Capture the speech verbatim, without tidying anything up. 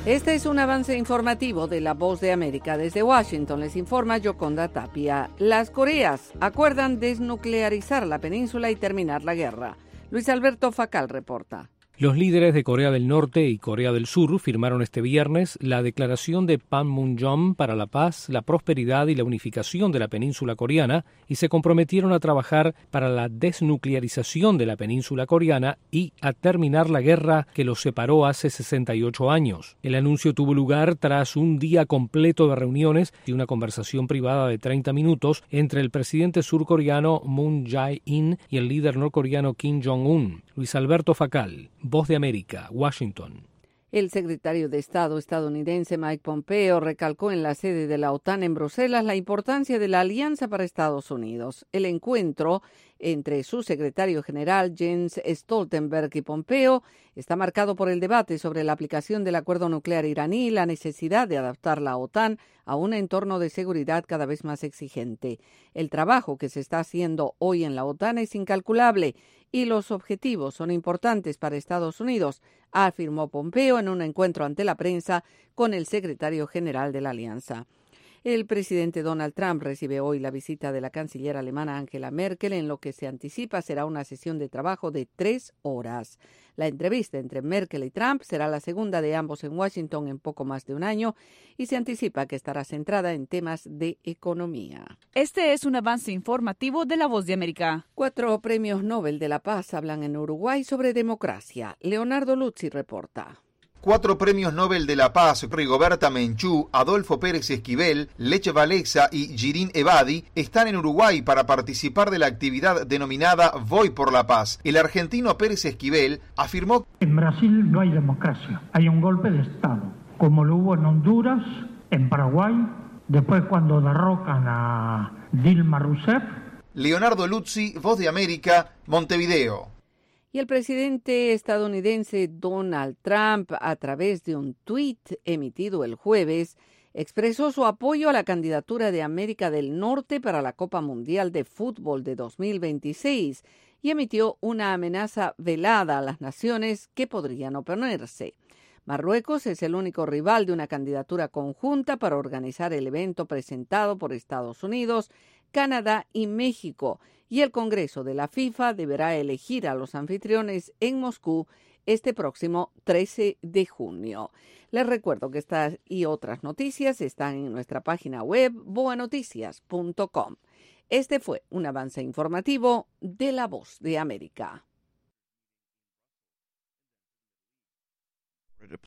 Este es un avance informativo de La Voz de América. Desde Washington les informa Yoconda Tapia. Las Coreas acuerdan desnuclearizar la península y terminar la guerra. Luis Alberto Facal reporta. Los líderes de Corea del Norte y Corea del Sur firmaron este viernes la declaración de Panmunjom para la paz, la prosperidad y la unificación de la península coreana y se comprometieron a trabajar para la desnuclearización de la península coreana y a terminar la guerra que los separó hace sesenta y ocho años. El anuncio tuvo lugar tras un día completo de reuniones y una conversación privada de treinta minutos entre el presidente surcoreano Moon Jae-in y el líder norcoreano Kim Jong-un. Luis Alberto Facal, Voz de América, Washington. El secretario de Estado estadounidense Mike Pompeo recalcó en la sede de la OTAN en Bruselas la importancia de la alianza para Estados Unidos. El encuentro entre su secretario general Jens Stoltenberg y Pompeo está marcado por el debate sobre la aplicación del acuerdo nuclear iraní y la necesidad de adaptar la OTAN a un entorno de seguridad cada vez más exigente. El trabajo que se está haciendo hoy en la OTAN es incalculable y los objetivos son importantes para Estados Unidos, afirmó Pompeo en un encuentro ante la prensa con el secretario general de la alianza. El presidente Donald Trump recibe hoy la visita de la canciller alemana Angela Merkel, en lo que se anticipa será una sesión de trabajo de tres horas. La entrevista entre Merkel y Trump será la segunda de ambos en Washington en poco más de un año y se anticipa que estará centrada en temas de economía. Este es un avance informativo de La Voz de América. Cuatro premios Nobel de la Paz hablan en Uruguay sobre democracia. Leonardo Luzzi reporta. Cuatro premios Nobel de la Paz, Rigoberta Menchú, Adolfo Pérez Esquivel, Lech Walesa y Shirin Ebadi, están en Uruguay para participar de la actividad denominada Voy por la Paz. El argentino Pérez Esquivel afirmó: en Brasil no hay democracia, hay un golpe de Estado, como lo hubo en Honduras, en Paraguay, después cuando derrocan a Dilma Rousseff. Leonardo Luzzi, Voz de América, Montevideo. Y el presidente estadounidense Donald Trump, a través de un tuit emitido el jueves, expresó su apoyo a la candidatura de América del Norte para la Copa Mundial de Fútbol de dos mil veintiséis y emitió una amenaza velada a las naciones que podrían oponerse. Marruecos es el único rival de una candidatura conjunta para organizar el evento presentado por Estados Unidos, Canadá y México, y el Congreso de la FIFA deberá elegir a los anfitriones en Moscú este próximo trece de junio. Les recuerdo que estas y otras noticias están en nuestra página web boa noticias punto com. Este fue un avance informativo de La Voz de América.